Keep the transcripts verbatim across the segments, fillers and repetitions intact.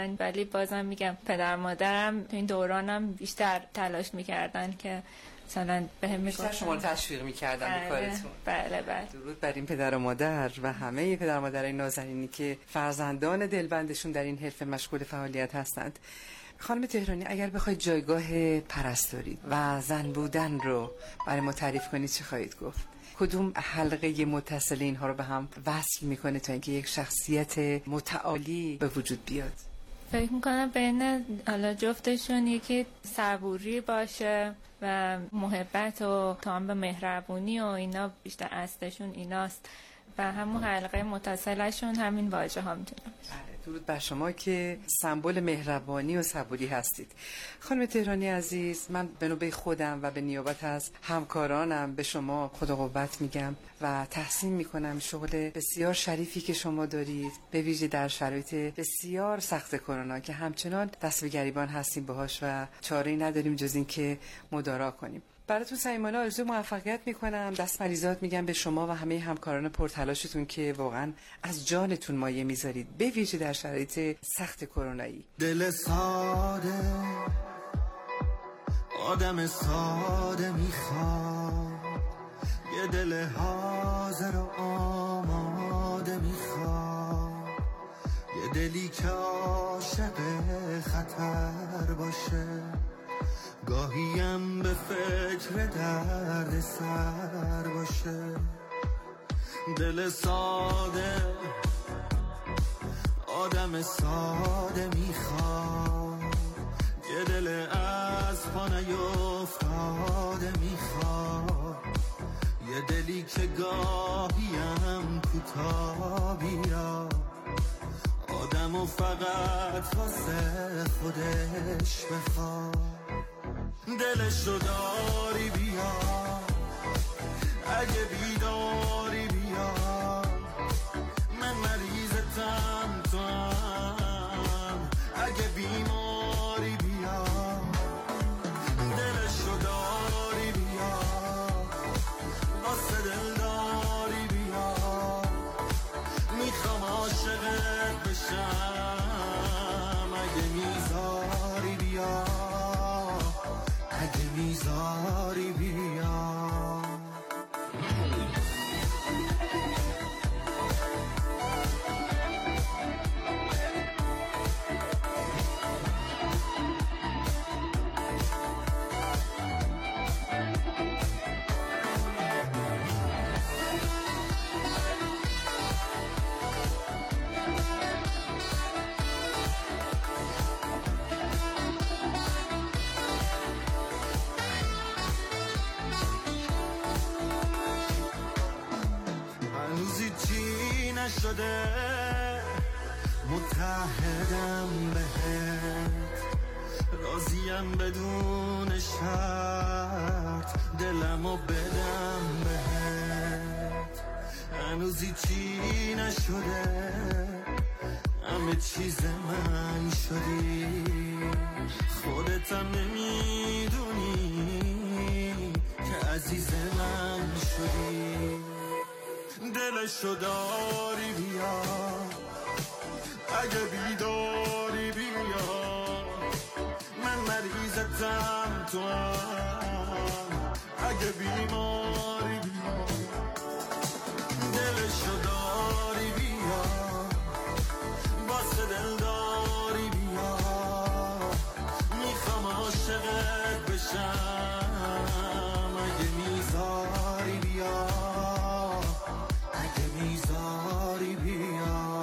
ولی بازم میگم پدر مادرم تو این دورانم بیشتر تلاش میکردن که مثلا بهم میگفتن، بیشتر شما رو تشویق میکردن به کارتون. بله بله. درود بر این پدر و مادر و همه پدر و مادرای نازنینی که فرزندان دلبندشون در این حرفه مشغول فعالیت هستند. خانم تهرانی، اگر بخواید جایگاه پرستاری و زن بودن رو برای ما تعریف کنید چه خواهید گفت؟ کدوم حلقه متصل اینها رو به هم وصل میکنه تا اینکه یک شخصیت متعالی به وجود بیاد؟ فکر میکنم بین حالا جفتشون یکی صبوری باشه و محبت و تمام به مهربونی و اینا بیشتر اصلشون ایناست و همون حلقه متصلشون همین واژه ها میتونه باشه. درود بر شما که سمبل مهربانی و صبوری هستید. خانم تهرانی عزیز، من به نوبه خودم و به نیابت از همکارانم به شما خدا قوت میگم و تحسین میکنم شغل بسیار شریفی که شما دارید، به ویژه در شرایط بسیار سخت کرونا که همچنان دست به گریبان هستیم باهاش و چاره‌ای نداریم جز این که مدارا کنیم. براتون صمیمانه آرزوی موفقیت میکنم. دست مریضات میگم به شما و همه همکاران پرتلاشتون که واقعا از جانتون مایه میذارید، به ویژه در شرایط سخت کرونایی. دل ساده آدم ساده میخواد، یه دل حاضر و آماده میخواد، یه دلی که عاشق خطر باشه، گاهیم به فکر درد سر باشه. دل ساده آدم ساده میخواد، یه دل از پا نیفتاده میخواد، یه دلی که گاهیم کوتاه بیاد، آدمو فقط واسه خودش بخواد. دلشو داری بیا، اگه بیداری بیا، من مریضتم تو هم، اگه بیماری بیا. دلشو داری بیا، واسه دل داری بیا، میخوام عاشقت بشم، اگه میذاری بیا، اگه میذاری بیا. نشده متحدم بهت، راضیم بدون شرط دلمو بدم بهت. هنوز هیچی نشده، همه چیز من شدی، خودتم نمیدونی که عزیز من شدی. دلشو داری بیا، اگه بیداری بیا، من مریضتم تو هم، اگه بیماری بیا. دلشو داری بیا، واسه دل داری بیا، میخوام عاشقت بشم، اگه میذاری بیا، میذاری بیا.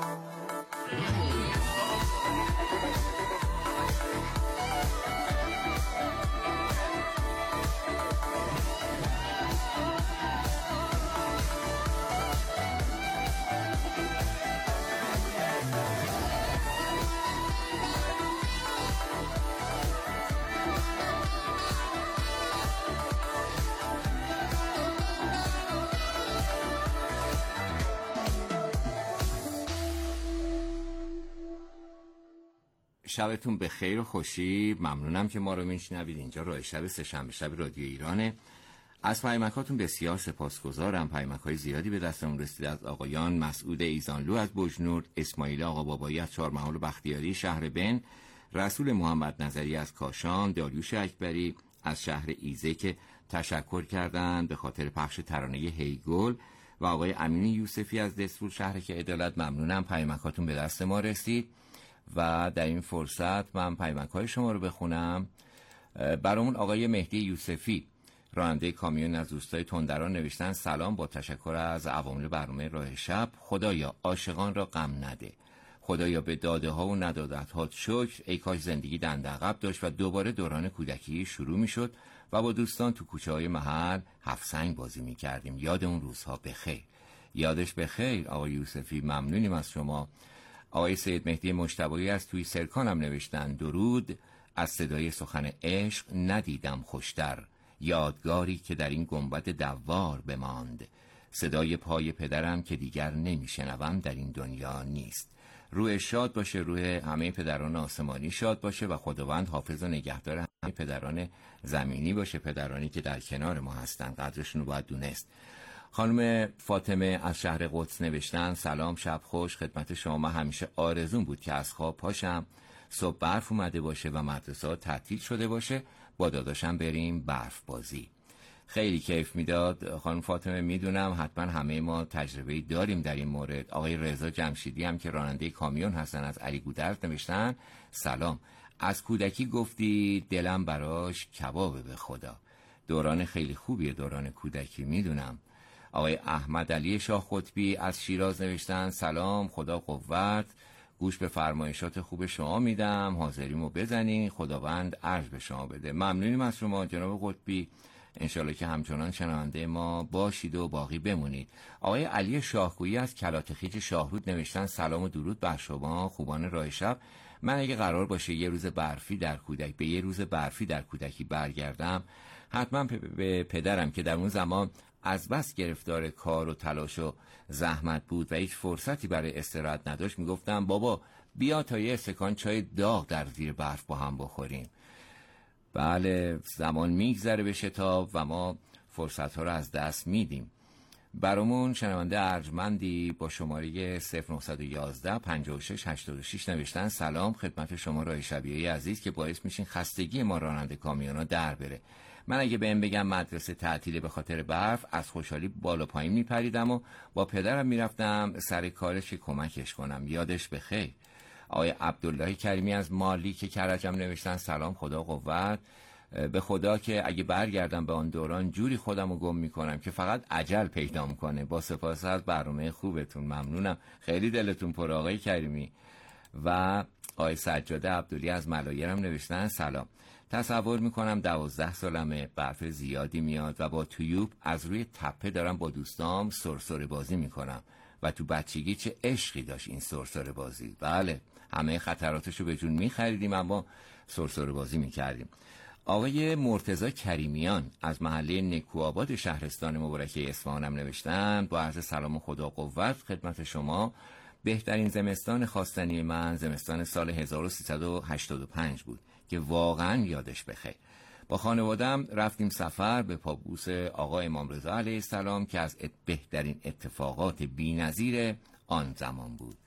شبتون بخیر و خوشی. ممنونم که ما رو میشنوید. اینجا راه شب سه‌شنبه شب رادیو ایرانه. از پیامکاتون بسیار سپاسگزارم. پیامک‌های زیادی به دستمون رسید از آقایان مسعود ایزانلو از بجنورد، اسماعیل آقا بابایی از چهارمحال و بختیاری شهر بن، رسول محمد نظری از کاشان، داریوش اکبری از شهر ایزه که تشکر کردند به خاطر پخش ترانه هیگل و آقای امین یوسفی از دسفول شهر که عدالت. ممنونم، پیامکاتون به دست ما رسید و در این فرصت من پیامک‌های شما رو بخونم. برامون آقای مهدی یوسفی راننده کامیون از روستای تندران نوشتن سلام، با تشکر از عوامل برنامه راه شب. خدایا عاشقان را غم نده، خدایا به داده ها و ندادت ها شکر. ای کاش زندگی دنده عقب داشت و دوباره دوران کودکی شروع می شد و با دوستان تو کوچه های محل هفت سنگ بازی می کردیم. یاد اون روزها بخیر. یادش بخیر آقای یوسفی، ممنونیم از شما. آقای سید مهدی مجتبی از توی سرکان هم نوشتن درود، از صدای سخن عشق ندیدم خوشتر، یادگاری که در این گنبد دوار بماند. صدای پای پدرم که دیگر نمیشنوم در این دنیا نیست. روح شاد باشه، روح همه پدران آسمانی شاد باشه و خداوند حافظ و نگهدار همه پدران زمینی باشه، پدرانی که در کنار ما هستن، قدرشون رو باید دونست. خانم فاطمه از شهر قدس نوشتن سلام، شب خوش خدمت شما. من همیشه آرزون بود که از خواب پاشم، صبح برف اومده باشه و مدرسه ها تعطیل شده باشه، با داداشم بریم برف بازی. خیلی کیف میداد خانم فاطمه. میدونم حتما همه ما تجربه داریم در این مورد. آقای رضا جمشیدی هم که راننده کامیون هستن از علی گودرز نوشتن سلام، از کودکی گفتی دلم براش کبابه به خدا. دوران خیلی خوبیه دوران کودکی، میدونم. آقای احمد علی شاه قطبی از شیراز نوشتن سلام، خدا قوت، گوش به فرمایشات خوب شما میدم، حاضریمو بزنی، خداوند عرض به شما بده. ممنونیم از شما جناب قطبی، انشالله که همچنان شنونده ما باشید و باقی بمونید. آقای علی شاهگویی از کلاتخیج شاهرود نوشتن سلام و درود بر شما خوبان راه شب. من اگه قرار باشه یه روز برفی در کودک به یه روز برفی در کودکی برگردم، حتما به پدرم که در اون زمان از بس گرفتار کار و تلاش و زحمت بود و هیچ فرصتی برای استراحت نداشت، میگفتم بابا بیا تا یه استکان چای داغ در زیر برف با هم بخوریم. بله، زمان میگذره به شتاب و ما فرصت ها رو از دست میدیم. برامون شنونده ارجمندی با شماره صفر نه یک یک پنجاه و شش هشتاد و شش نوشتن سلام خدمت شما راه شبیه عزیز که باعث میشین خستگی ما راننده کامیونا در بره. من اگه بهم بگم مدرسه تعطیله به خاطر برف، از خوشحالی بالا پایین میپریدم و با پدرم میرفتم سر کارش که کمکش کنم. یادش بخیر. آقای عبدالله کریمی از مالی که کرجم نوشتن سلام، خدا قوت، به خدا که اگه برگردم به آن دوران جوری خودم رو گم میکنم که فقط عجل پیدا میکنه. با سپاس از برنامه خوبتون، ممنونم، خیلی دلتون پر آقای کریمی. و آقای سجاده عبدالی از ملایرم نوشتن سلام، تصور میکنم دوازده سالمه، برف زیادی میاد و با تویوب از روی تپه دارم با دوستام سرسره بازی میکنم و تو بچگی چه عشقی داشت این سرسره بازی. بله، همه خطراتشو به جون میخریدیم اما سرسره بازی میکردیم. آقای مرتضی کریمیان از محله نکوآباد شهرستان مبارکه اصفهان هم نوشتن با عرض سلام و خدا قوت خدمت شما. بهترین زمستان خواستنی من زمستان سال هزار و سیصد و هشتاد و پنج بود که واقعا یادش بخیر. با خانوادم رفتیم سفر به پابوس آقا امام رضا علیه السلام که از بهترین اتفاقات بی‌نظیر آن زمان بود.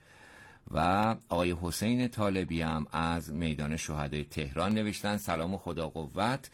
و آقای حسین طالبی هم از میدان شهدای تهران نوشتن سلام و خدا قوت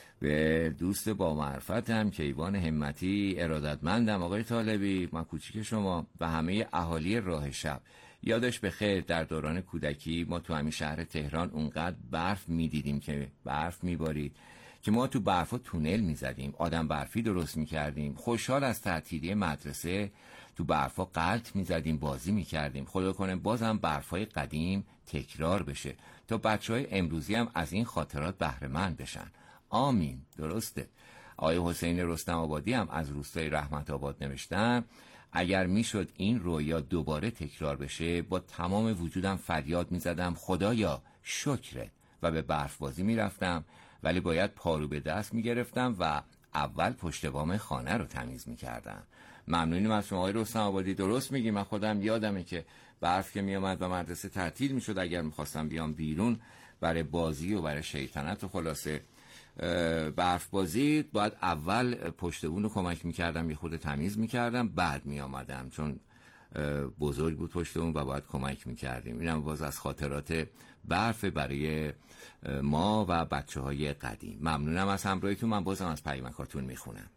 به دوست با معرفتم کیوان همتی، ارادتمندم آقای طالبی، من کوچیک شما و همه اهالی راه شب. یادش بخیر در دوران کودکی ما تو همین شهر تهران اونقدر برف میدیدیم که برف میبارید که ما تو برفا تونل میزدیم، آدم برفی درست میکردیم، خوشحال از تعطیلی مدرسه تو برفا غلط میزدیم، بازی میکردیم. خدا کنه بازم برفای قدیم تکرار بشه تا بچهای امروزی هم از این خاطرات بهره مند بشن. آمین. درسته. آقای حسین رستم آبادی هم از روستای رحمت آباد نوشتن اگر میشد این رویا دوباره تکرار بشه با تمام وجودم فریاد میزدم خدایا شکرت و به برف بازی میرفتم، ولی باید پارو به دست میگرفتم و اول پشت بام خانه رو تمیز میکردم. ممنونیم از شما آقای رستم آبادی. درست میگی، من خودم یادمه که برف که میامد و مدرسه تعطیل میشد اگر میخواستم بیام بیرون برای بازی و برای شیطنت و خلاصه برف بازی باید اول پشت بون رو کمک میکردم، یه خود تمیز میکردم، بعد میامدم، چون بزرگ بود پشت بون و باید کمک میکردیم. اینم باز از خاطرات برف برای ما و بچه های قدیم. ممنونم از همراهیتون. من بازم از پیامکاتون میخونم.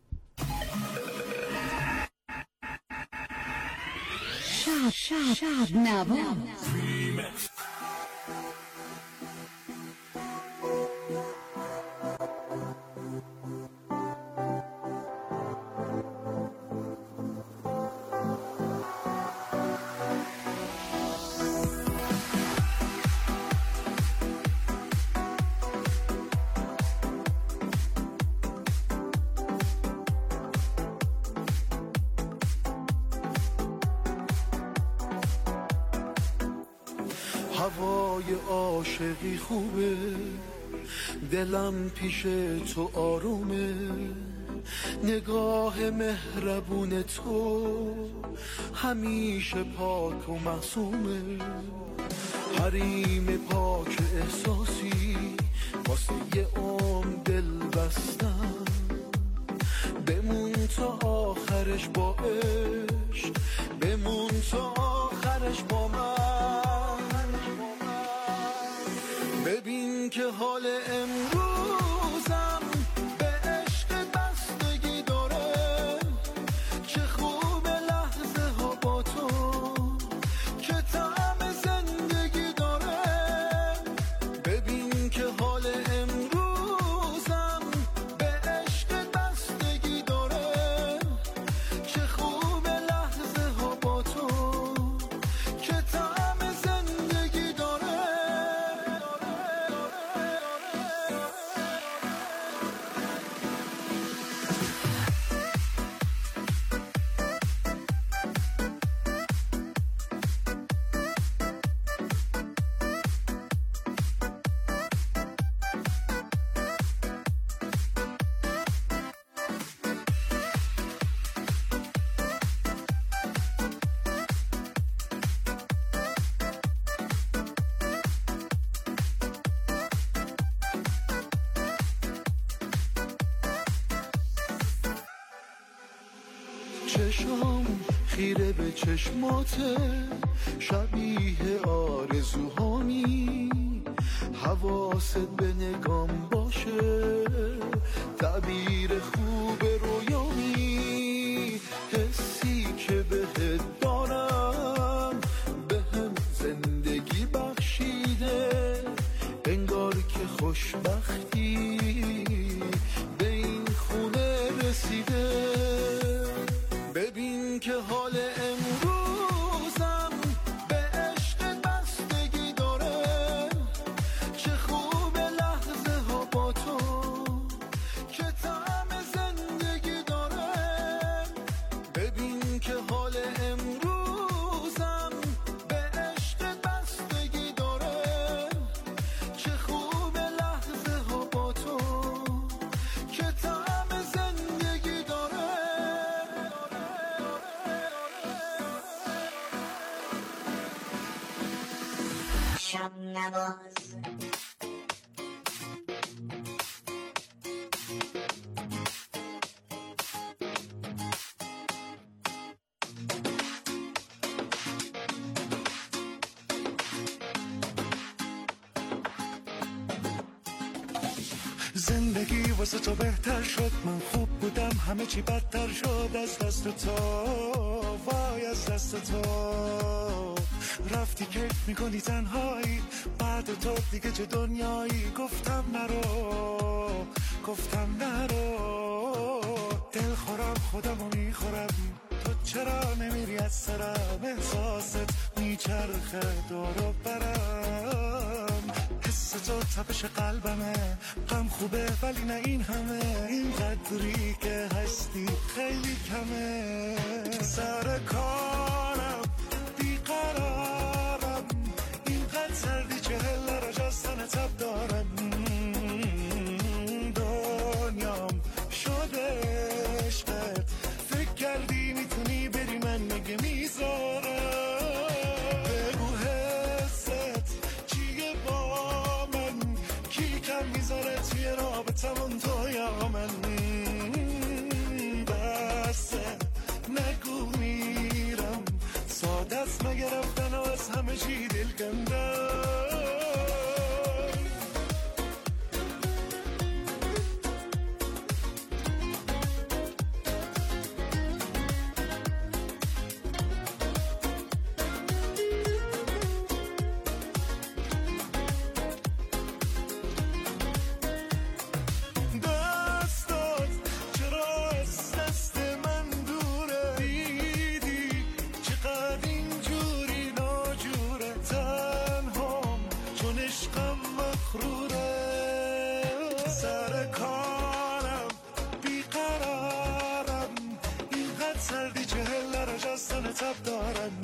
شب شب شب نوام. هوای عاشقی خوبه، دلم پیش تو آرومه، نگاه مهربون تو همیشه پاک و معصومه، حریم پاک احساسی واسه یه عمر دل بستم، بمون تا آخرش با عشق، بمون تا آخرش با من. ببین که حال امروزم به عشق بستگی داره، چه خوب لحظه ها با تو، که طعم زندگی داره. ببین که حال امروزم به عشق بستگی داره، چه خوب لحظه ها با تو، که طعم زندگی داره. چشم خیره به چشماته، شبیه آرزوهامی، حواست به نگام باشه، تعبیر خوب رویامی، حسی که بهت دارم بهم زندگی بخشیده، انگار که خوشبختی به این خونه رسیده. ببین که حال امروزم به عشق بستگی داره، چه خوب لحظه ها با تو، که طعم زندگی داره. ببین که حال امروزم به عشق بستگی داره، چه خوب لحظه ها با تو، که طعم زندگی داره. شب نواز. زندگی واسه تو بهتر شد، من خوب بودم همه چی بدتر شد، از دست تو وای از دست تو. رفتی کیف میکنی تنهایی، بعد تو دیگه چه دنیایی. گفتم نرو گفتم نرو، دل خورم خودمو میخورم، تو چرا نمیری از سرم، احساست میچرخه دور و برم، حس تو تپش قلبمه، غم خوبه ولی نه این همه، این قدری که هستی خیلی کمه. سر کارم بیقرارم، اینقدر سردی چهل درجه از تن تب دارم، دنیام شده عشقت، فکر کردی میتونی بری من مگه میذارم، بگو حست چیه با من، کی کم میذاره توی رابطه رابطمون تو یا من بسه نگو میرم ساده است مگه رفتن و از همه چی دل کندم تب دارم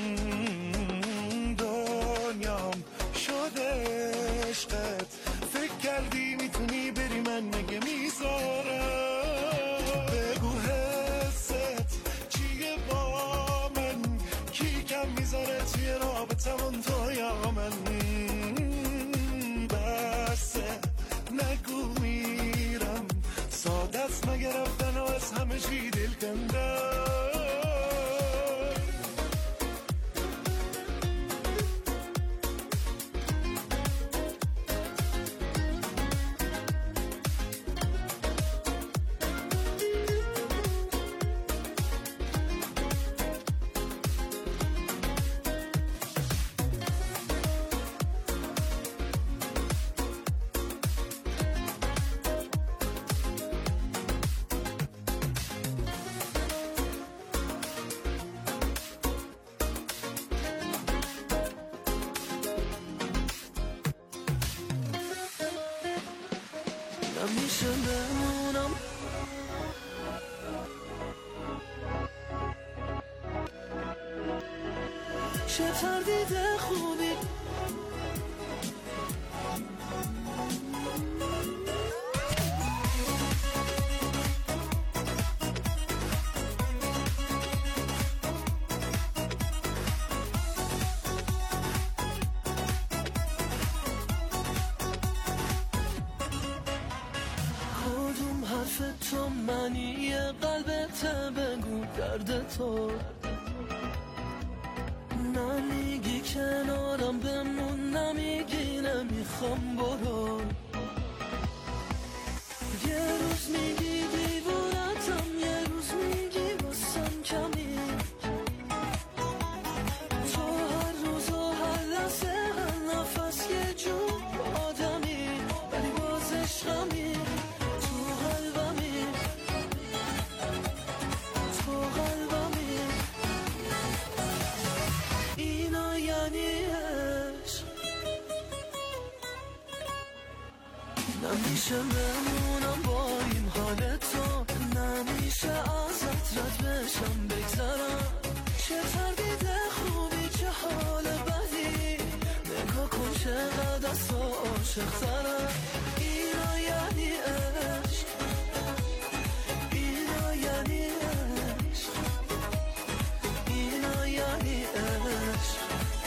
دنیام شده عشقت فکر کردی میتونی بری من مگه میذارم بگو حست چیه با من کی کم میذاره توی رابطمون تو یا من بسه نگو میرم ساده است مگه رفتن و از همه چی دل کندم نمیشه بمونم چه تردید خوبی تو منی قلبت بگو درد تو نمیگی کنارم بمون نمیگی نمیخوام برو یه روز میگی دیوونتم یه روز میگی واسم کمی تو هر روز و هر لحظه هر نفس یه جور آدمی ولی باز عشقمی نمیشه بمونم با این حال تو نمیشه ازت رد بشم بگذرم چه تردید خوبی چه حال بدی نگاه کن چقدر از تو عاشق ترم اینا یعنی عشق اینا یعنی عشق اینا یعنی عشق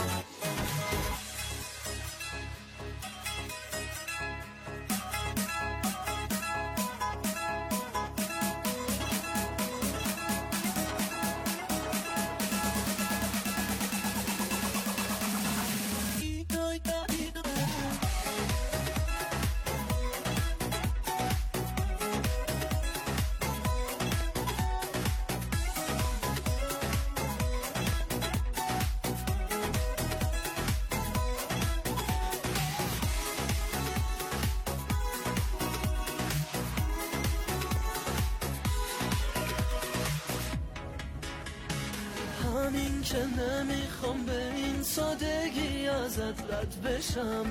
همین که نمیخوام به این سادگی ازت رد بشم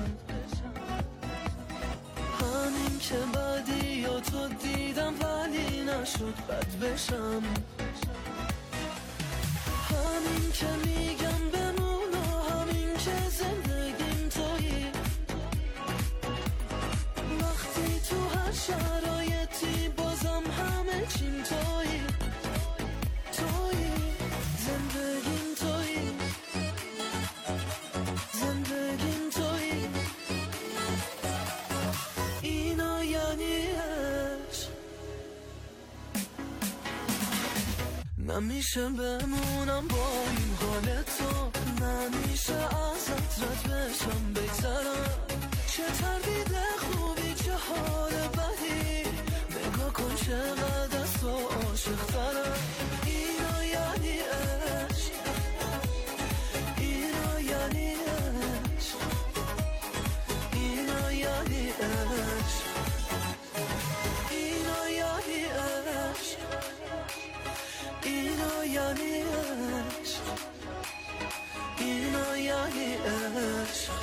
همین که بعدی یا تو دیدم ولی نشد بد بشم همین که میگم بمون و همین که زندگیم تویی وقتی تو هر شرایطی بازم همه چیم تویی تویی زندگیم تویی زندگیم تویی اینا یعنی نمیشه بمونم با این حال تو، نمیشه ازت رد بشم بگذرم. چه تردید خوبی چه حال بدی، نگاه کن چقدر از تو عاشق ترم. اینو یعنی عشق، اینو یعنی عشق، اینو یعنی عشق، اینو یعنی عشق، اینو یعنی عشق، اینو یعنی عشق.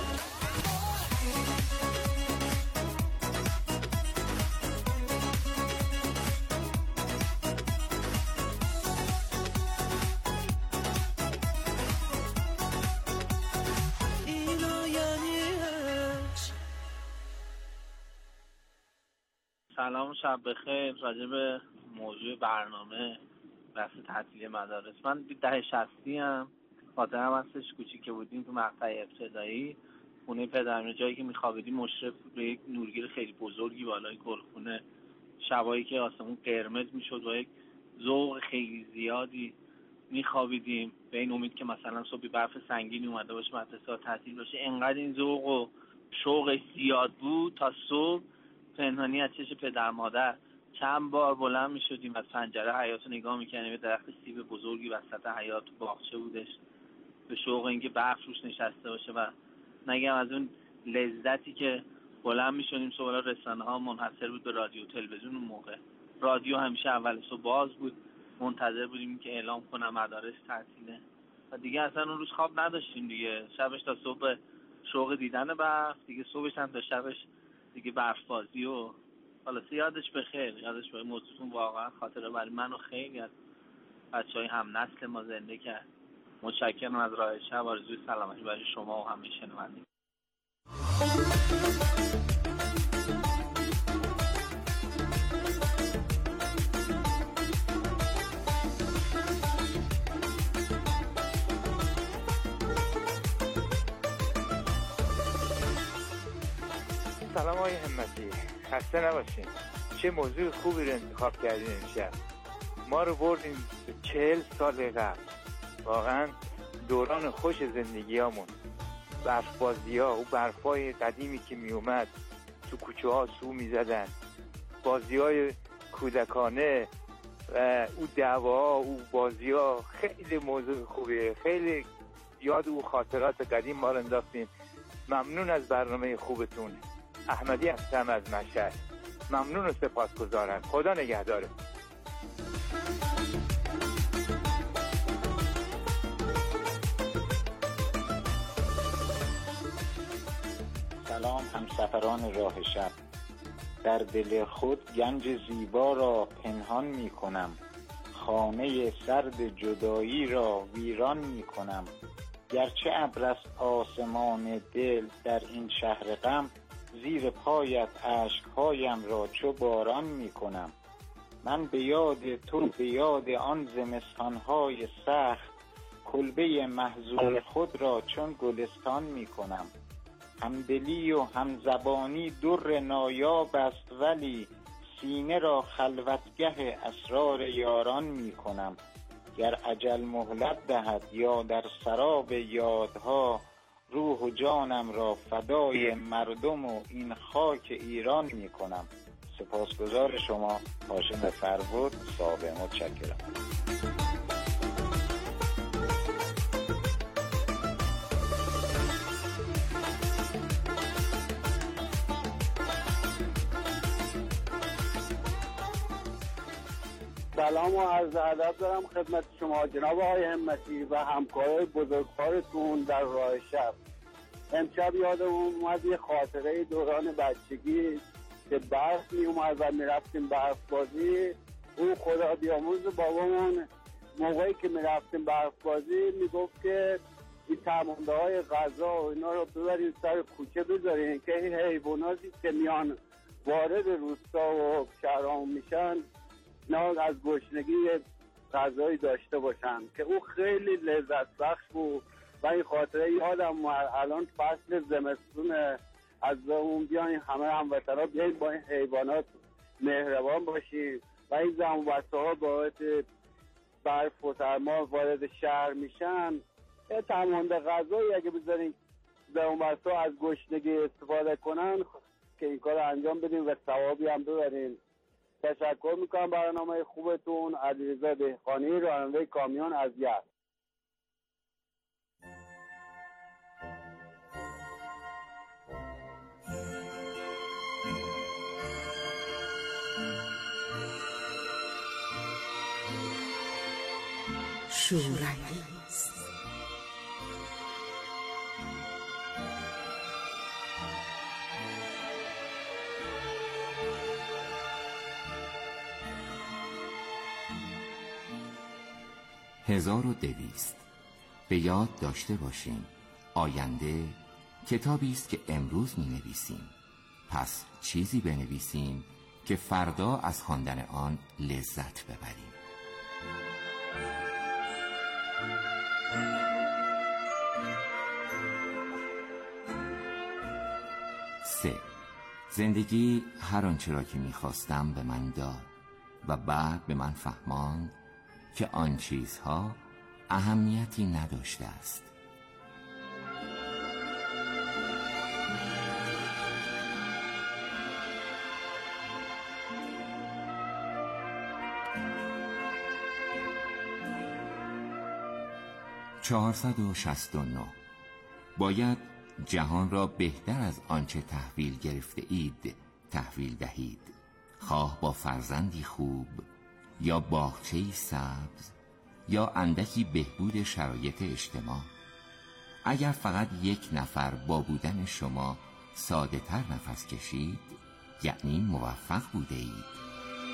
سلام، شب بخیر. راجع به موضوع برنامه بحث تعطیلی مدارس، من ده شصتی ام، خاطرم هستش کوچیک که بودیم تو مقطع ابتدایی خونه پدرم، جایی که میخوابیدیم مشرف بود به یک نورگیر خیلی بزرگی بالای گلخونه. شبایی که آسمون قرمز میشد و یک ذوق خیلی زیادی میخوابیدیم به این امید که مثلا صبح برف سنگینی اومده باشه مدرسه تعطیل باشه. انقدر این ذوق و شوق زیاد بود تا صبح پنهانی از چش پدر مادر چند بار بلند می شدیم، از پنجره حیاط رو نگاه می کنیم. درخت سیب بزرگی وسط حیاط باغچه بودش، به شوق اینکه برف روش نشسته باشه. و نگم از اون لذتی که بلند می شدیم صبح. رسانه ها منحصر بود به رادیو تلویزیون. اون موقع رادیو همیشه اول صبح باز بود، منتظر بودیم که اعلام کنه مدارس تعطیله و دیگه اصلا اون روز خواب نداشتیم دیگه. شبش تا صبح شوق دیدن برف، دیگه صبحش هم تا شبش دیگه برفبازی. و حالا یادش بخیر، یادش بخیر. موضوعتون واقعا خاطره برای من و خیلی از بچهای هم نسل ما زنده کرد. متشکرم از راه شب. آرزوی سلامتی برای شما و همه شنوندگان. سلام آقای همتی، خسته نباشین. چه موضوع خوبی رو انتخاب کردین امشب. ما رو بردیم به چهل سال قبل، واقعا دوران خوش زندگیامون. برفبازی ها، او برفای قدیمی که می اومد تو کوچه ها سو می زدن، بازی های کودکانه و او دعواها، او بازی ها، خیلی موضوع خوبیه. خیلی یاد او خاطرات قدیم ما رو انداختین. ممنون از برنامه خوبتون. احمدی هستم از مشهد. ممنون و سپاسگزارم. خدا نگهداره. سلام همسفران راه شب. در دل خود گنج زیبا را پنهان می کنم، خانه سرد جدایی را ویران می کنم. گرچه ابر است آسمان دل در این شهر غم، زیر پایت اشکهایم را چو باران می کنم. من به یاد تو، به یاد آن زمستانهای سخت، کلبه محزون خود را چون گلستان می کنم. همدلی و همزبانی در نایاب است، ولی سینه را خلوتگه اسرار یاران می کنم. گر اجل مهلت دهد یا در سراب یادها، روح و جانم را فدای مردم و این خاک ایران می کنم. سپاسگزار شما. هاشم فربود، صاحب. متشکرم. سلام و عرض ادب دارم خدمت شما جناب آقای همتی و همکارای بزرگوارتون در راه شب. امشب یادمون اومد یه خاطره دوران بچگی که برف می اومد و می رفتیم برف بازی. اون خدا بیامرز بابامون موقعی که می رفتیم برف بازی می گفت که این تمانده های غذا و اینا رو ببرید سر کوچه بذارین که این حیواناتی که میان وارد روستا و شهرام میشن نه از گشنگی غذایی داشته باشن، که او خیلی لذت بخش بود و این خاطره یادم الان فصل زمستون از اون بیاین همه هموطنا بیاین با این حیوانات مهربان باشید و این زن و بچه ها باید برف و سرما وارد شهر میشن، یه تمانده غذایی اگه بذارین در اون بسا از گشنگی استفاده کنن که این کار انجام بدین و ثوابی هم ببرین. تشکر میکنم برنامه خوبتون. علیرضا دهقانی، راننده کامیون از یزد. شورانگیز. هزار و دویست. به یاد داشته باشیم آینده کتابی است که امروز می نویسیم، پس چیزی بنویسیم که فردا از خواندن آن لذت ببریم. سه. زندگی هر آنچه را که می‌خواستم به من داد و بعد به من فهماند که آن چیزها اهمیتی نداشته است. چهارصد و شصت و نه. باید جهان را بهتر از آنچه تحویل گرفته اید تحویل دهید، خواه با فرزندی خوب یا باغچه‌ای سبز یا اندکی بهبود شرایط اجتماع. اگر فقط یک نفر با بودن شما ساده تر نفس کشید، یعنی موفق بوده اید.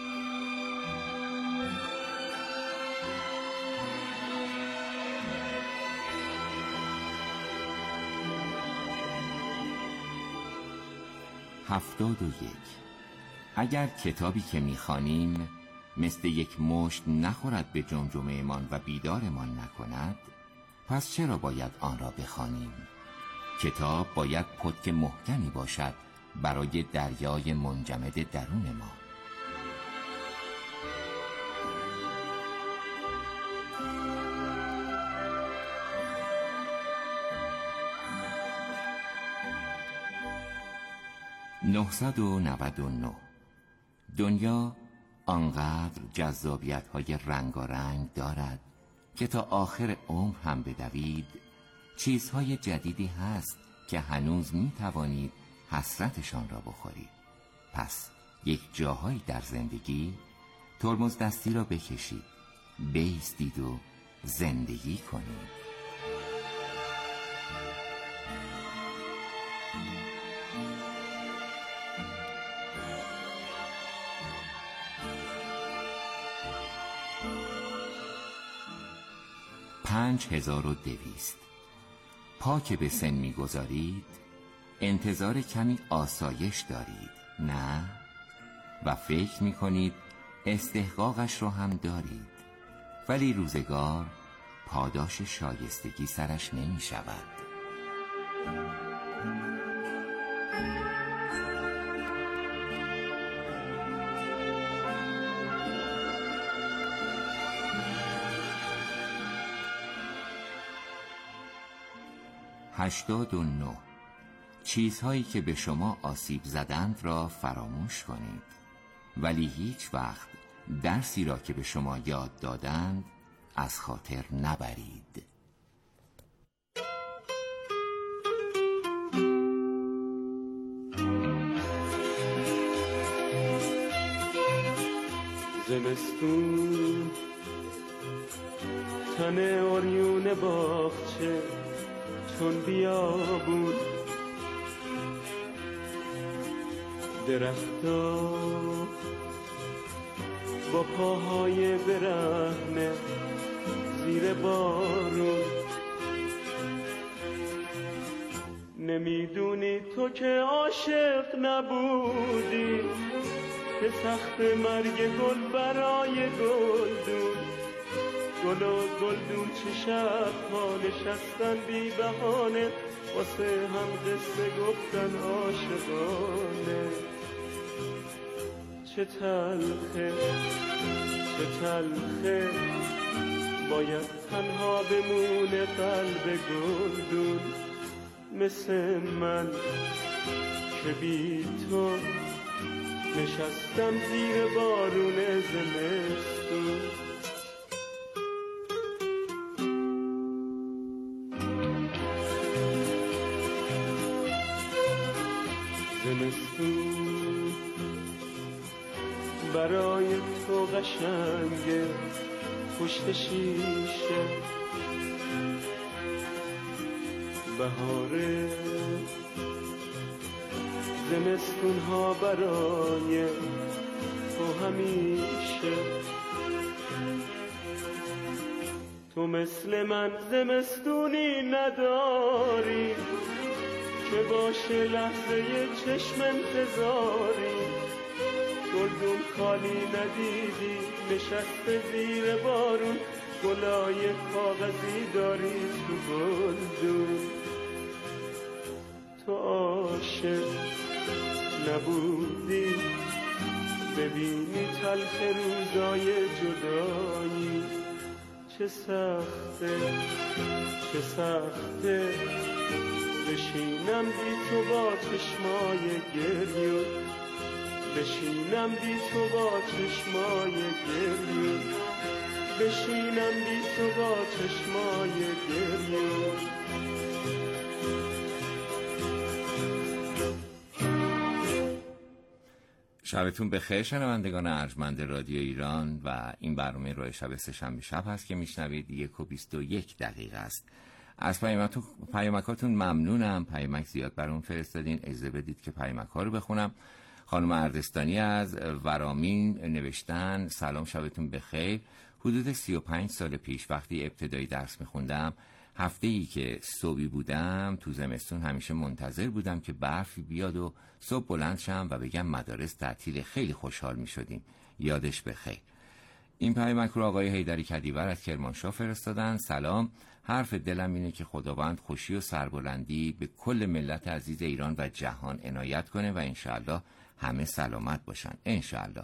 هفتاد و یک. اگر کتابی که می‌خوانیم مثل یک مشت نخورد به جمجمه من و بیدارمان نکند، پس چرا باید آن را بخوانیم؟ کتاب باید پتک محکمی باشد برای دریای منجمد درون ما. نهصد و نود و نه. دنیا آنقدر جذابیت‌های رنگارنگ دارد که تا آخر عمر هم بدوید چیزهای جدیدی هست که هنوز می‌توانید حسرتشان را بخورید. پس یک جاهایی در زندگی ترمز دستی را بکشید، بایستید و زندگی کنید. پنج هزار و دویست. پا که به سن می‌گذارید انتظار کمی آسایش دارید، نه؟ و فکر می‌کنید استحقاقش رو هم دارید، ولی روزگار پاداش شایستگی سرش نمی‌شود. هشتاد و نه. چیزهایی که به شما آسیب زدند را فراموش کنید، ولی هیچ وقت درسی را که به شما یاد دادند از خاطر نبرید. زمستون تن اوریون باغچه چون بیابون، درختا با پاهای برهنه زیر بارون. نمیدونی تو که عاشق نبودی، که سخت مرگ گل برای گلدون. گل و گلدون چه شب‌ها نشستن بی بهانه، واسه هم قصه گفتن عاشقانه. چه تلخه چه تلخه باید تنها بمونه قلب گلدون مثل من که بی تو نشستم زیر بارون زمستون. زمستون برای تو قشنگه پشت شیشه، بهاره زمستون ها برای تو همیشه. تو مثل من زمستونی نداری که باشه لحظه چشم انتظاری، گلدون خالی ندیدی نشسته زیر بارون، گلای کاغذی داری تو گلدون. تو عاشق نبودی ببینی تلخ روزای جدایی، چه سخته چه سخته بشینم بی تو با چشمای گریون، بشینم بی تو با چشمای گریون، بشینم بی تو با چشمای گریون. شبتون بخیر شنوندگان ارجمند رادیو ایران و این برنامه راه شب سه‌شنبه شب هست که میشنوید. یک و بیست و یک دقیقه است. از پیامکاتون ممنونم. پیامک زیاد برام فرستادین، اجازه بدید که پیامک ها رو بخونم. خانم اردستانی از ورامین نوشتن سلام شبتون بخیر. حدود سی و پنج سال پیش وقتی ابتدایی درس میخوندم، هفته ای که صبحی بودم تو زمستون همیشه منتظر بودم که برفی بیاد و صبح بلند شم و بگم مدارس تعطیل. خیلی خوشحال می شدیم. یادش بخیر. این پیامک رو آقای حیدری کدیور از کرمانشاه فرستادن. سلام، حرف دلم اینه که خداوند خوشی و سربلندی به کل ملت عزیز ایران و جهان عنایت کنه و انشاءالله همه سلامت باشن انشاءالله.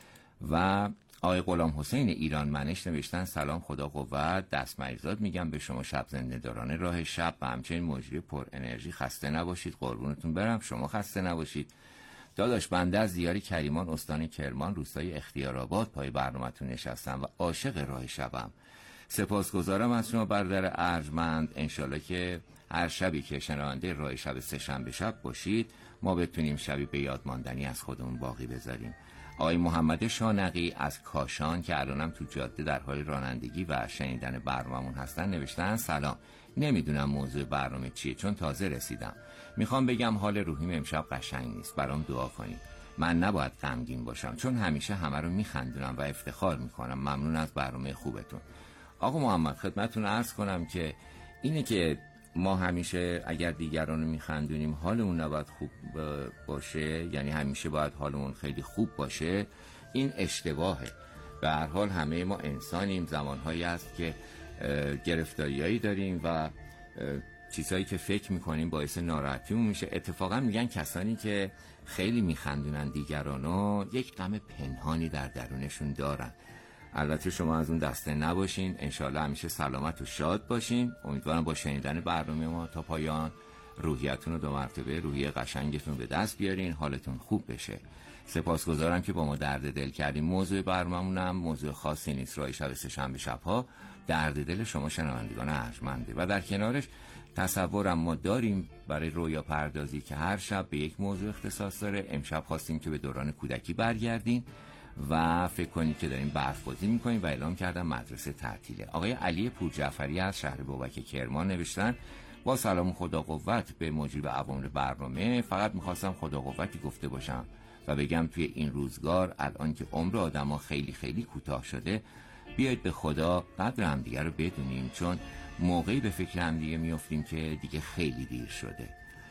و آقای غلام حسین ایران منش نوشتن سلام، خدا قوت، دست مریضات میگم به شما شب زنده داران راه شب و همچنین مجری پر انرژی خسته نباشید. قربونتون برم، شما خسته نباشید. داداش بنده از دیار کریمان استان کرمان روستای اختیارآباد پای برنامه‌تون نشستم و عاشق راه شبم. سپاسگزارم از شما برادر ارجمند. انشالله که هر شبی که شنونده راه شب سه‌شنبه شب باشید ما بتونیم شبی به یاد ماندنی از خودمون باقی بذاریم. آقای محمد شانقی از کاشان که الانم تو جاده در حال رانندگی و شنیدن برنامه‌مون هستن نوشتن سلام، نمیدونم موضوع برنامه چیه چون تازه رسیدم. میخوام بگم حال روحیم امشب قشنگ نیست، برام دعا کنید. من نباید غمگین باشم چون همیشه همه رو میخندونم و افتخار میکنم. ممنون از برنامه خوبتون. آقا محمد خدمتتون عرض کنم که اینه که ما همیشه اگر دیگران رو میخندونیم حالمون نباید خوب باشه، یعنی همیشه باید حالمون خیلی خوب باشه، این اشتباهه. به هر حال همه ما انسانیم، زمانهایی هست که گرفتاریایی داریم و چیزهایی که فکر میکنیم باعث ناراحتیمون میشه. اتفاقا میگن کسانی که خیلی میخندونن دیگرانو یک غم پنهانی در درونشون دارن. البته شما از اون دسته نباشین. انشالله همیشه سلامت و شاد باشین. امیدوارم با شنیدن برنامه ما تا پایان روحیتون رو دو مرتبه روحیه قشنگتون به دست بیارین، حالتون خوب بشه. سپاسگزارم که با ما درد دل کردیم. موضوع برنامه‌مونم موضوع خاصی نیست، راه شب سه‌شنبه شب‌ها درد دل شما شنوندگان ارجمنده و در کنارش تصورم ما داریم برای رویا پردازی که هر شب به یک موضوع اختصاص داره. امشب خواستیم که به دوران کودکی برگردین و فکر کنید که داریم برف بازی میکنیم و اعلام کردن مدرسه تعطیله. آقای علی پورجعفری از شهر بابک کرمان نوشتن با سلام خدا قوت به مجری و عوامل برنامه. فقط میخواستم خدا قوتی گفته باشم و بگم توی این روزگار الان که عمر آدما خیلی خیلی کوتاه شده، بیاید به خدا قدر هم دیگه رو بدونیم، چون موقعی به فکر هم دیگه میافتیم که دیگه خیلی دیر شده.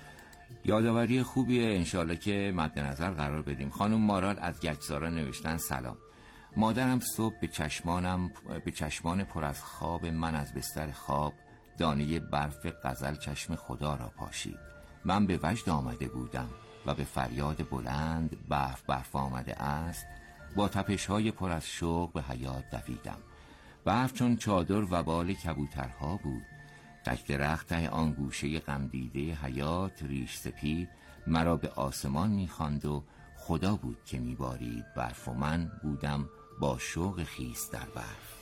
یادآوری خوبیه، انشالله که مد نظر قرار بدیم. خانم مارال از گچسارا نوشتن سلام، مادرم صبح به چشمانم به چشمان پر از خواب من از بستر خواب دانه برف غزل چشم خدا را پاشید. من به وجد آمده بودم و به فریاد بلند برف برف آمده است، با تپش‌های پر از شوق به حیات دویدم. برف چون چادر و بال کبوترها بود. تک درخت ته آن گوشه غم دیده حیات ریش سپید مرا به آسمان می‌خواند و خدا بود که می‌بارید برف و من بودم با شوق خیس در برف.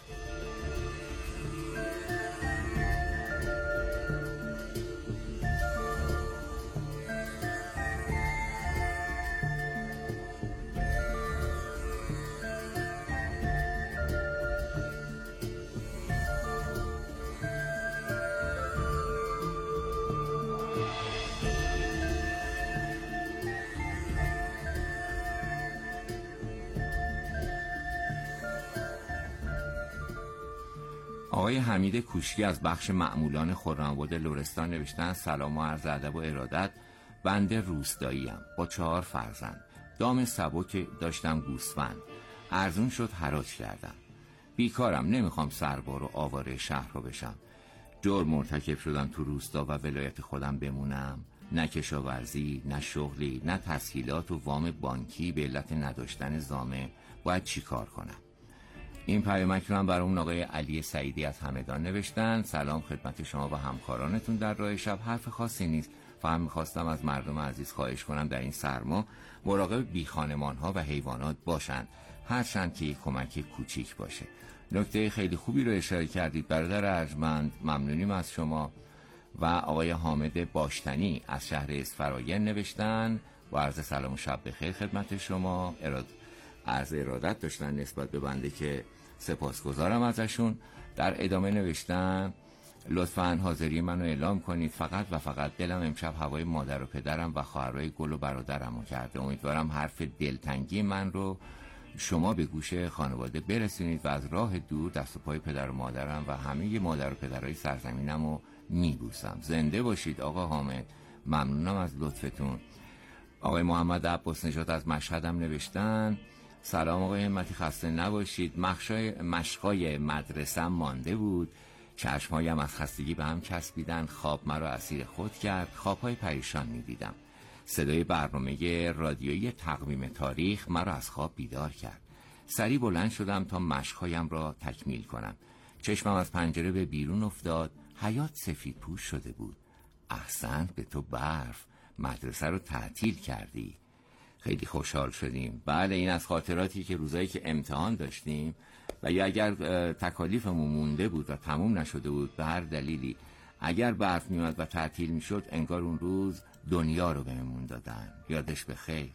آقای حمید کوشکی از بخش مأمولان خرم‌آباد لرستان نوشتن سلام و عرض ادب و ارادت. بنده روستاییم با چهار فرزند. دام سبک داشتم گوسفند. ارزون شد حراج کردم. بیکارم، نمیخوام سربار و آواره شهر رو بشم. جرم مرتکب شدم تو روستا و ولایت خودم بمونم. نه کشاورزی، نه شغلی، نه تسهیلات و وام بانکی به علت نداشتن زامه. باید چی کار کنم؟ این پیامک رو هم برامون آقای علی سعیدی از همدان نوشتن. سلام خدمت شما و همکارانتون در راه شب. حرف خاصی نیست، فقط میخواستم از مردم عزیز خواهش کنم در این سرما مراقب بی خانمان ها و حیوانات باشند، هرچند که یک کمک کوچیک باشه. نکته خیلی خوبی رو اشاره کردید برادر ارجمند، ممنونیم از شما. و آقای حامد باشتنی از شهر اسفراین نوشتن با عرض سلام و شب بخیر خدمت شما. اراد عرض ارادت داشتن نسبت به بنده که سپاسگزارم ازشون. در ادامه نوشتن لطفاً حاضری منو اعلام کنید، فقط و فقط دلم امشب هوای مادر و پدرم و خواهرای گل و برادرمو کرده. امیدوارم حرف دلتنگی من رو شما به گوش خانواده برسونید و از راه دور دست و پای پدر و مادرم و همه مادر و پدرای سرزمینمو میبوسم. زنده باشید آقا حامد، ممنونم از لطفتون. آقای محمد عباس نژاد از مشهدم نوشتن سلام آقای همتی، خسته نباشید. مشقای مشقای مدرسه مانده بود، چشمهایم از خستگی به هم چسبیدن، خواب مرا اسیر خود کرد، خوابهای پریشان می‌دیدم. صدای برنامه رادیویی تقویم تاریخ مرا از خواب بیدار کرد. سریع بلند شدم تا مشقهایم را تکمیل کنم. چشمم از پنجره به بیرون افتاد، حیاط سفید پوش شده بود. احسنت به تو برف، مدرسه رو تعطیل کردی. خیلی خوشحال شدیم. بله این از خاطراتی که روزایی که امتحان داشتیم و یا اگر تکالیفمون مونده بود و تموم نشده بود به هر دلیلی، اگر برف میومد و تعطیل میشد انگار اون روز دنیا رو بهمون دادن. یادش بخیر.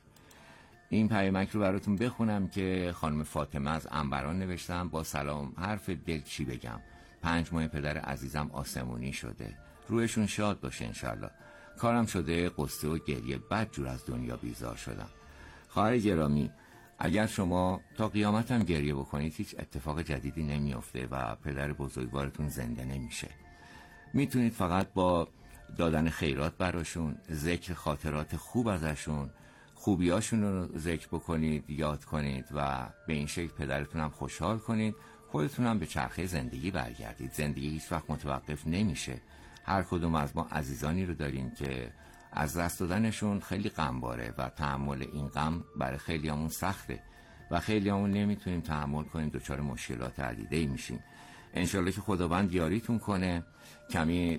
این پیامک رو براتون بخونم که خانم فاطمه از عنبران نوشتم با سلام، حرف دل چی بگم، پنج ماه پدر عزیزم آسمونی شده، روحشون شاد باشه انشالله. کارم شده قصه و گریه، بد جور از دنیا بیزار شدم. خواهر گرامی، اگر شما تا قیامتم گریه بکنید هیچ اتفاق جدیدی نمیافته و پدر بزرگوارتون زنده نمیشه. میتونید فقط با دادن خیرات براشون، ذکر خاطرات خوب ازشون، خوبیاشون رو ذکر بکنید، یاد کنید و به این شکل پدرتونم خوشحال کنید، خودتونم به چرخه زندگی برگردید. زندگی هیچ وقت متوقف نمیشه. هر کدوم از ما عزیزانی رو داریم که از دست دادنشون خیلی غم باره و تحمل این غم برای خیلیامون سخته و خیلیامون نمیتونیم تحمل کنیم، دچار مشکلات عدیده‌ای میشیم. انشالله که خداوند یاریتون کنه، کمی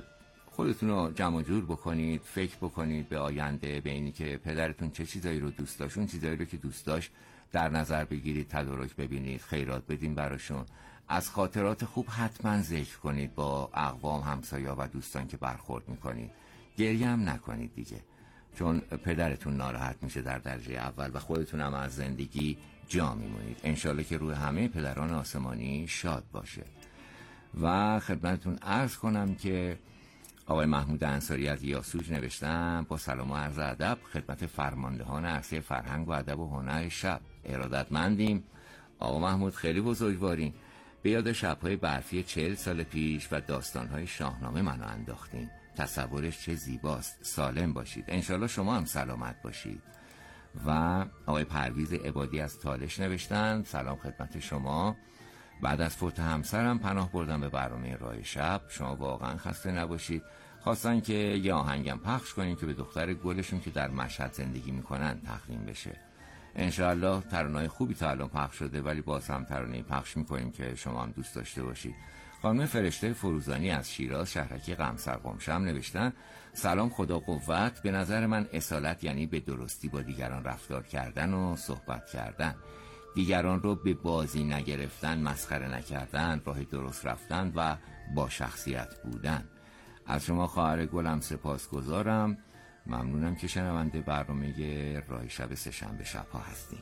خودتون رو جمع جور بکنید، فکر بکنید به آینده، به اینی که پدرتون چه چیزایی رو دوست داشت، اون چیزایی رو که دوست داشت در نظر بگیرید، تدارک ببینید، خیرات بدین براشون. از خاطرات خوب حتما ذکر کنید با اقوام، همسایا و دوستان که برخورد میکنید. گریه هم نکنید دیگه، چون پدرتون ناراحت میشه در درجه اول و خودتون هم از زندگی جا میمونید. انشالله که روی همه پدران آسمانی شاد باشه. و خدمتتون عرض کنم که آقای محمود انصاری از یاسوج نوشتم با سلام و عرض ادب خدمت فرماندهان عرصه فرهنگ و ادب و هنر شب. ارادتمندیم آقا محمود، خیلی بزرگوارین. به یاد شب‌های برفی چهل سال پیش و داستان‌های شاهنامه منو انداختین. تصورش چه زیباست. سالم باشید. انشالله شما هم سلامت باشید. و آقای پرویز عبادی از تالش نوشتن سلام خدمت شما. بعد از فوت همسرم پناه بردم به برنامه راه شب. شما واقعا خسته نباشید. خواستن که یه آهنگم پخش کنیم که به دختر گلشون که در مشهد زندگی میکنن تقدیم بشه. انشاءالله ترانه‌های خوبی تا الان پخش شده، ولی باز هم ترانه‌ای پخش میکنیم که شما هم دوست داشته باشید. خانم فرشته فروزانی از شیراز شهرکی قمصر قمشم نوشتن: سلام، خدا قوت. به نظر من اصالت یعنی به درستی با دیگران رفتار کردن و صحبت کردن، دیگران رو به بازی نگرفتن، مسخره نکردن، راه درست رفتن و با شخصیت بودن. از شما خواهر گلم سپاسگزارم. ممنونم که شنونده برنامه راه شب سه‌شنبه شب‌ها هستیم.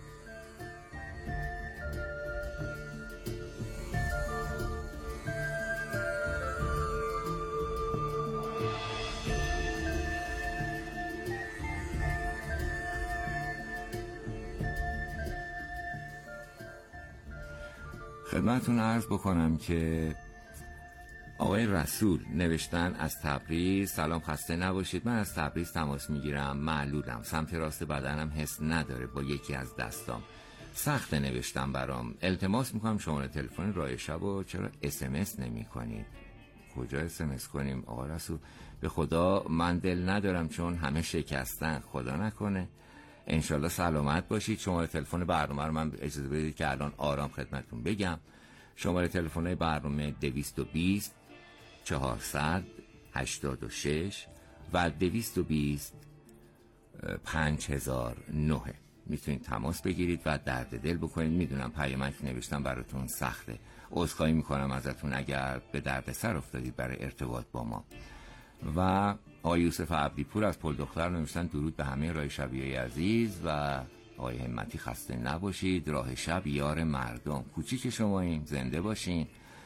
خدمتون عرض بکنم که آقای رسول نوشتن از تبریز: سلام، خسته نباشید. من از تبریز تماس میگیرم، معلولم، سمت راست بدنم حس نداره با یکی از دستام، سخت نوشتم برام، التماس میکنم شماره تلفن راه شب و چرا اس ام اس نمی کنید؟ کجا اس ام اس کنیم آقا رسول؟ به خدا من دل ندارم چون همه شکستن، خدا نکنه. انشالله سلامت باشید. شماره تلفن برنامه رو من اجازه بدید که الان آرام خدمتون بگم. شماره تلفن برنامه دویست و بیست چهارصد هشتاد و شش و دویست و بیست پنج هزار و نه. میتونید تماس بگیرید و درد دل بکنید. میدونم پیامک نوشتم براتون سخته، عذرخواهی میکنم ازتون اگر به درد سر افتادید برای ارتباط با ما. و آقای یوسف عبدیپور از پل دختر نوشتن: درود به همه راه شبیای عزیز و آقای همتی، خسته نباشید. راه شب یار مردم، کوچیک شماییم، زنده باشین.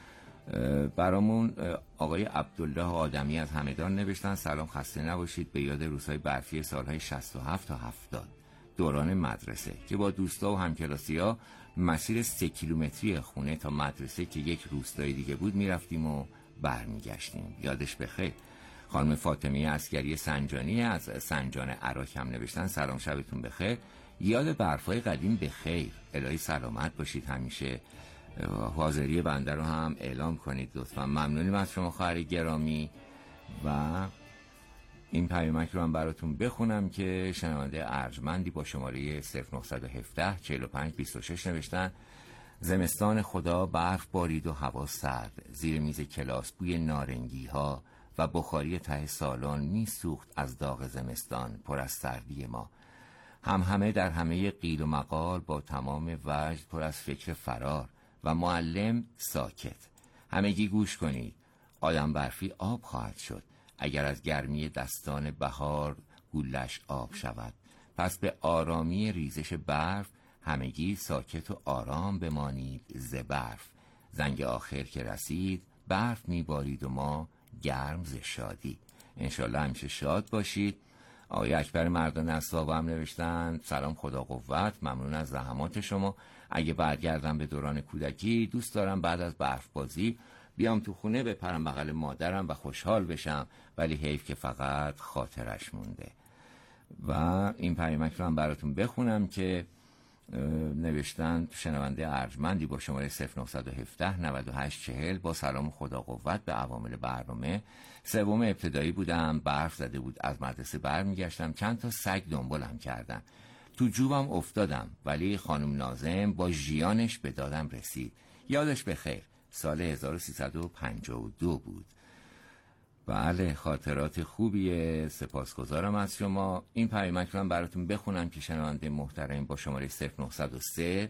برامون آقای عبدالله آدمی از همدان نوشتن: سلام، خسته نباشید. به یاد روزهای برفی سالهای شصت و هفت تا هفتاد دوران مدرسه که با دوستا و همکلاسی‌ها مسیر سه کیلومتری خونه تا مدرسه که یک روستای دیگه بود میرفتیم و برمیگشتیم. یادش بخیر. خانم فاطمه عسکری سنجانی از سنجان عراق هم نوشتن: سلام، شبتون بخیر. یاد برفای قدیم بخیر. الهی سلامت باشید. همیشه حاضری بنده رو هم اعلام کنید لطفا. ممنونیم از شما خواهر گرامی. و این پیامک رو هم براتون بخونم که شنونده ارجمندی با شماره صفر نه یک هفت چهل و پنج بیست و شش نوشتن: زمستان خدا برف بارید و هوا سرد، زیر میز کلاس بوی نارنگی ها و بخاری ته سالن می سوخت از داغ زمستان پر از سردی ما. هم همه در همه قیل و مقال با تمام وجد پر از فکر فرار و معلم ساکت. همگی گوش کنید، آدم برفی آب خواهد شد اگر از گرمی دستان بهار گولش آب شود. پس به آرامی ریزش برف همگی ساکت و آرام بمانید ز برف. زنگ آخر که رسید برف میبارید و ما گرم ز شادی. انشالله همیشه شاد باشید. آقای اکبر مردان از ساوا هم نوشتن: سلام، خدا قوت، ممنون از زحمات شما. اگه برگردم به دوران کودکی دوست دارم بعد از برف بازی بیام تو خونه بپرم بغل مادرم و خوشحال بشم، ولی حیف که فقط خاطرش مونده. و این پیامک رو هم براتون بخونم که نوشتن شنونده ارجمندی با شماره صفر نه یک هفت نود و هشت چهل: با سلام خدا قوت به عوامل برنامه. سوم ابتدایی بودم، برف زده بود، از مدرسه برمیگشتم، چند تا سگ دنبالم کردن، تو جوبم افتادم، ولی خانم ناظم با ژیانش به دادم رسید. یادش بخیر. سال هزار و سیصد و پنجاه و دو بود. بله، خاطرات خوبیه. سپاسگزارم از شما. این پیامک رو هم براتون بخونم که شنونده محترم با شماره صفر نه صفر سه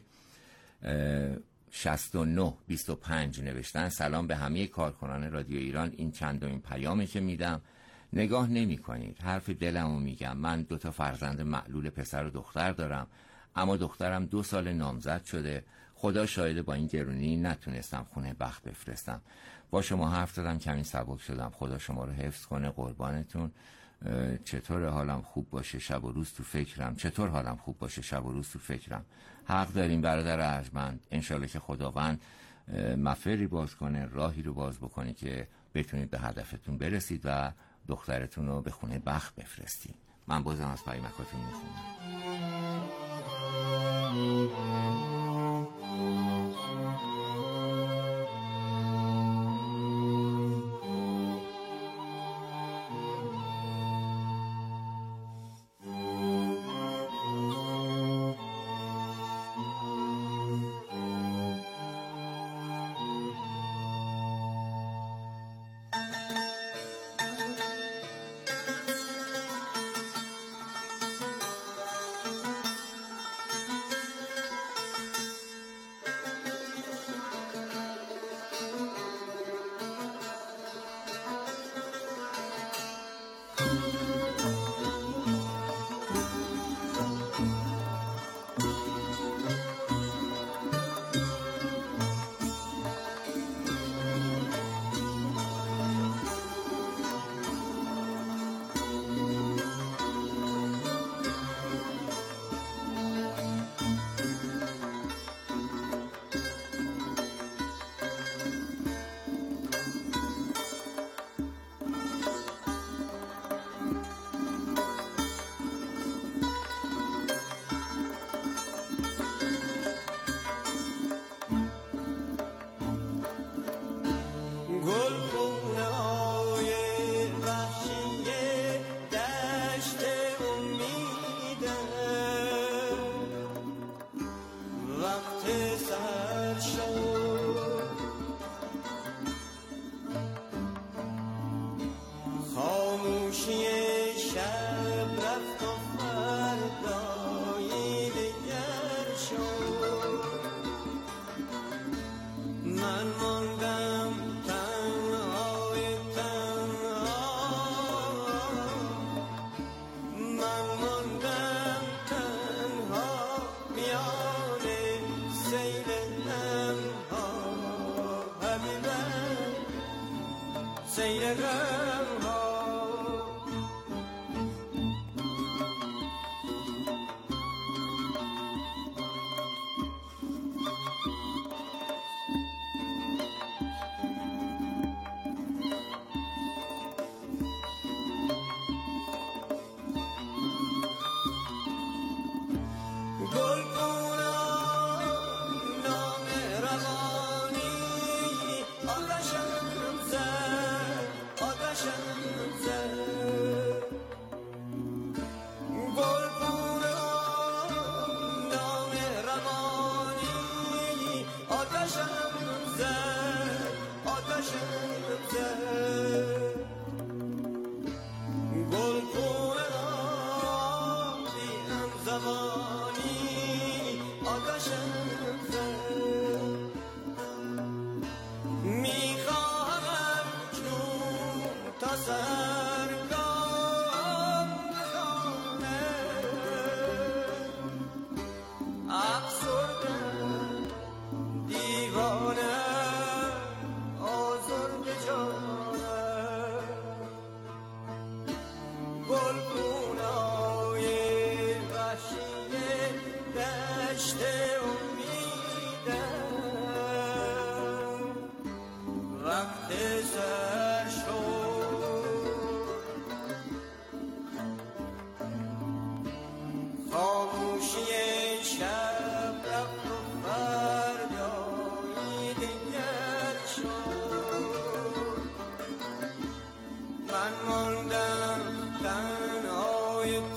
شصت و نه بیست و پنج نوشتن: سلام به همه کارکنان رادیو ایران. این چندمین پیامه که میدم، نگاه نمی کنید، حرف دلمو میگم. من دو تا فرزند معلول پسر و دختر دارم، اما دخترم دو سال نامزد شده. خدا شاهده با این گرونی نتونستم خونه بخت بفرستم. با شما حرف زدم کمی سبک شدم. خدا شما رو حفظ کنه، قربانتون. چطور حالم خوب باشه شب و روز تو فکرم، چطور حالم خوب باشه شب و روز تو فکرم. حق داریم برادر ارجمند. انشالله که خداوند مفری باز کنه، راهی رو باز بکنه که بتونید به هدفتون برسید و دخترتون رو به خونه بخت بفرستید. من بازم از پیامکاتون میخونم.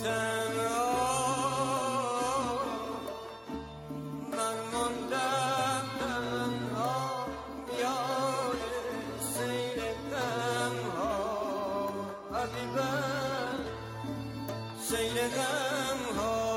تنها من ماندم تنها یاد سیل غمها حبیبم سیل غمها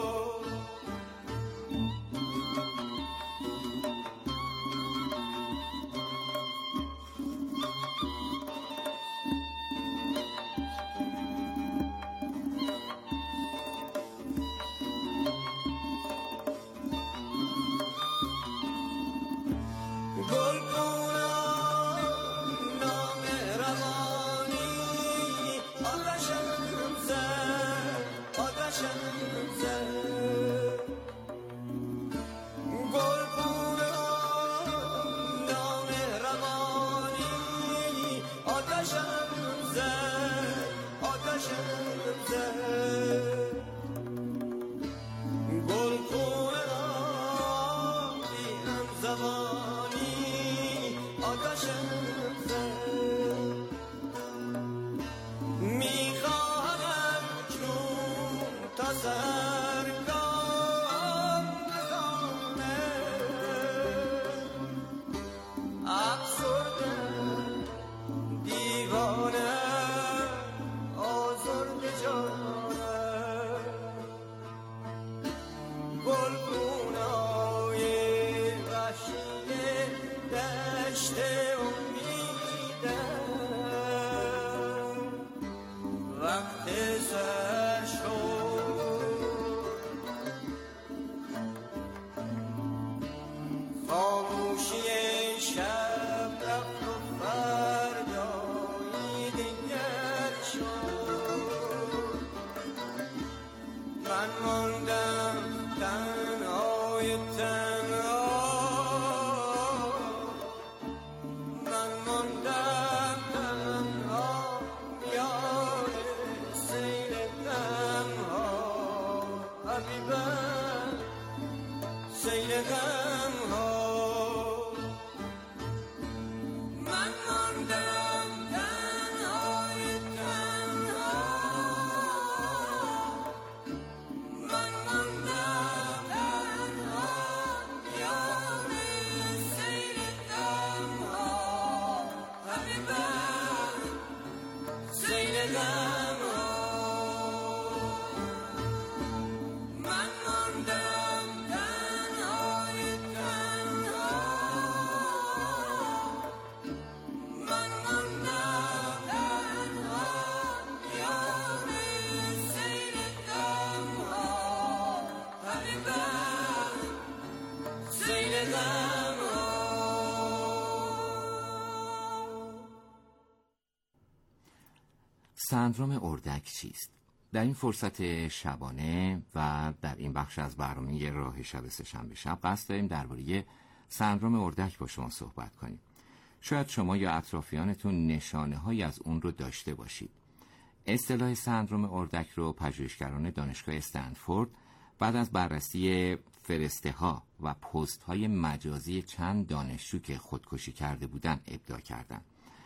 سندرم اردک چیست؟ در این فرصت شبانه و در این بخش از برنامه راه شب سه‌شنبه شب قصد داریم درباره سندرم اردک با شما صحبت کنیم. شاید شما یا اطرافیانتون نشانه‌هایی از اون رو داشته باشید. اصطلاح سندرم اردک رو پژوهشگران دانشگاه استنفورد بعد از بررسی فرسته‌ها و پست‌های مجازی چند دانشجو که خودکشی کرده بودن ابداع کردند.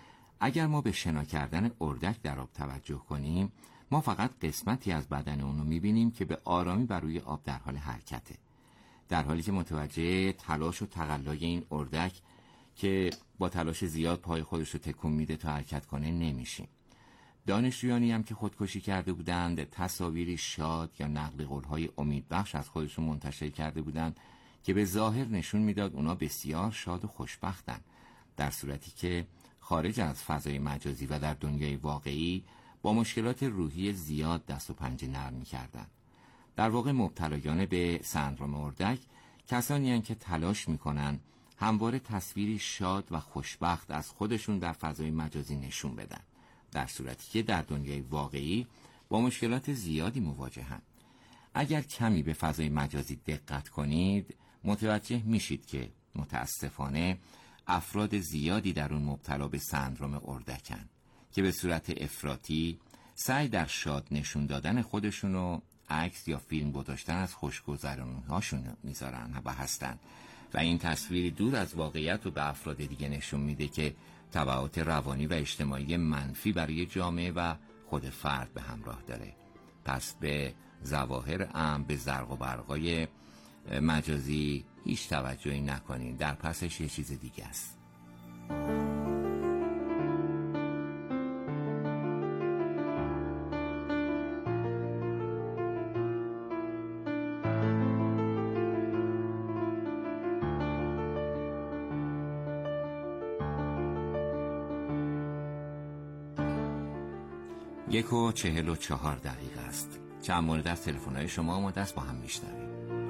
اگر ما به شنا کردن اردک در آب توجه کنیم، ما فقط قسمتی از بدن اون رو می‌بینیم که به آرامی بر روی آب در حال حرکته، در حالی که متوجه تلاش و تقلای این اردک که با تلاش زیاد پای خودش رو تکون میده تا حرکت کنه نمیشیم. دانشجویانی هم که خودکشی کرده بودند تصاویری شاد یا نقل قول‌های امیدبخش از خودشون منتشر کرده بودند که به ظاهر نشون میداد اونا بسیار شاد و خوشبختن، در صورتی که خارج از فضای مجازی و در دنیای واقعی با مشکلات روحی زیاد دست و پنجه نرم می‌کردند. در واقع مبتلایان به سندرم اردک کسانی هستند که تلاش می‌کنند همواره تصویری شاد و خوشبخت از خودشون در فضای مجازی نشون بدن، در صورتی که در دنیای واقعی با مشکلات زیادی مواجهند. اگر کمی به فضای مجازی دقت کنید متوجه میشید که متاسفانه افراد زیادی در اون مبتلا به سندرم اردکن که به صورت افراطی سعی در شاد نشون دادن خودشون و عکس یا فیلم گذاشتن از خوشگذرونی‌هاشون میذارن و هستن و این تصویری دور از واقعیت رو به افراد دیگه نشون میده که تبعات روانی و اجتماعی منفی برای جامعه و خود فرد به همراه داره. پس به ظواهر عام، به زرق و برقای مجازی هیچ توجهی نکنین، در پسش یه چیز دیگه است. یک و چهل و چهار دقیقه است. چند مورد از تلفن‌های شما ما دست با هم میشنویم.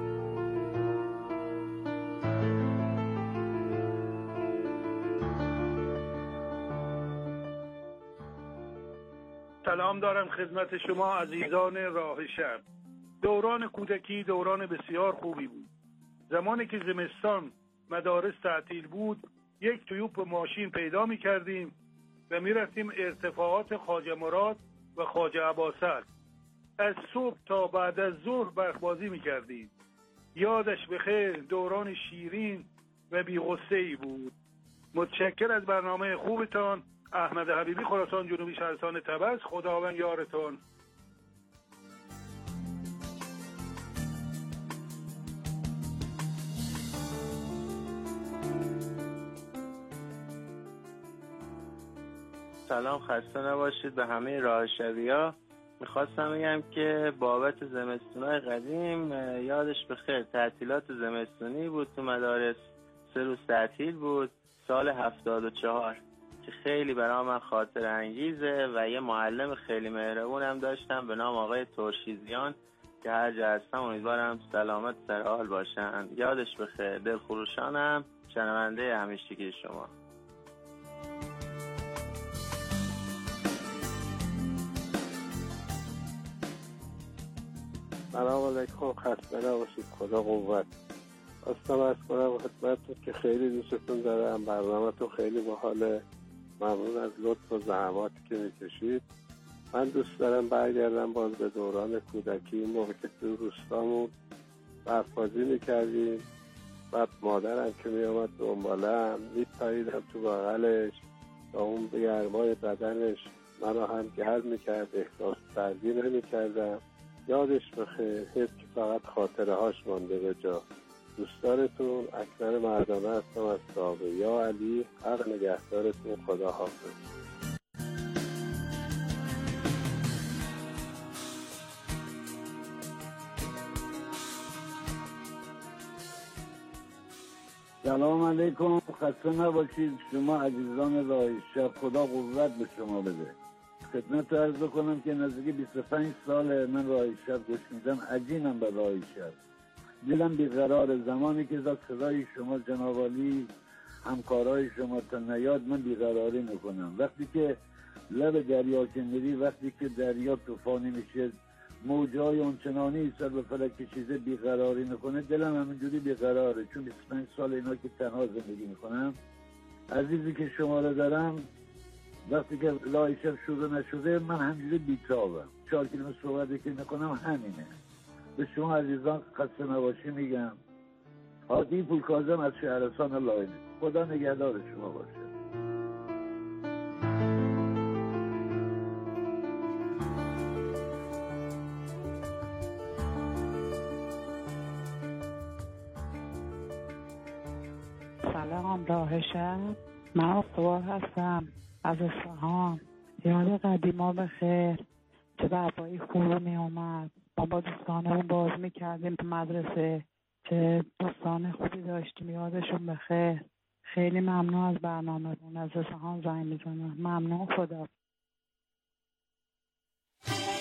سلام دارم خدمت شما عزیزان راه شب. دوران کودکی دوران بسیار خوبی بود. زمانی که زمستان مدارس تعطیل بود، یک تویوپ ماشین پیدا می کردیم و می رفتیم ارتفاعات خواجه مراد و خواجه عباس‌علی. از صبح تا بعد از ظهر برق‌بازی می کردیم. یادش بخیر، دوران شیرین و بی‌غصه‌ای بود. متشکر از برنامه خوبتان. احمد حبیبی، خراسان جنوبی، شهرستان طبس. خداوند یارتون. سلام، خسته نباشید به همه راه شبی‌ها. میخواستم بگم که بابت زمستونای قدیم یادش بخیر، تعطیلات زمستونی بود تو مدارس، سه روز تعطیل بود سال هفتاد و چهار که خیلی برای من خاطر انگیزه و یه معلم خیلی مهربونم داشتم به نام آقای ترشیزیان که هر جا هستم امیدوارم سلامت سر حال باشن. یادش بخیر. دلخروشانم، شنونده همیشگی شما. سلام علیکم، خسته نباشید، خدا قوت. خواستم از کنم خدمتتون که خیلی دوستتون دارم، برنامه‌تون خیلی باحاله. ممنون از لطف و زحماتی که میکشید. من دوست دارم برگردم باز به دوران کودکی، این موقع که تو روستامون برف‌بازی میکردیم. بعد مادرم که میامد دنبالم میپریدم تو بغلش تا اون به گرمای بدنش منو هم گرم میکرد، احساس سردی نمیکردم. یادش بخیر، حیف که فقط خاطره هاش مانده به جا. دوستانتون اکبر مردانه هستم از صابه. یا علی، حق نگهدارتون، خدا حافظ. سلام علیکم، خسته نباشید شما عزیزان راه شب، خدا قوت به شما بده. خدمت عرض کنم که نزدیک بیست و پنج سال من راه شب گوش میدم، عجینم به راه شب. دلم بیقرار، زمانی که از صدای شما جناب عالی، همکارای شما تا نیاد من بیقراری میکنم. وقتی که لب دریا که میری، وقتی که دریا طوفانی میشه، موجای اونچنانی سر به فلک کشیده بیقراری میکنه، دلم همینجوری بیقراره. چون بیست و پنج سال اینا که تنها زندگی میکنم، عزیزی که شما رو دارم، وقتی که لای شب شروع نشده من همینجوری بیتابم. چهار کلمه صحبتی که میکنم همینه. به شما عزیزان خسته نباشی میگم. هادی پولکاظم از شهرستان لاینه. خدا نگهدار شما باشه. سلام راه شب، من اختوار هستم از اصفهان. یاد قدیما بخیر، چه برفایی خوب می اومد، ما با دوستانمون باز میکردیم تو مدرسه، چه دوستان خوبی داشتیم، یادشون بخیر. خیلی ممنون از برنامه‌تون. از اصفهان زنگ میزنم. ممنون، خدا.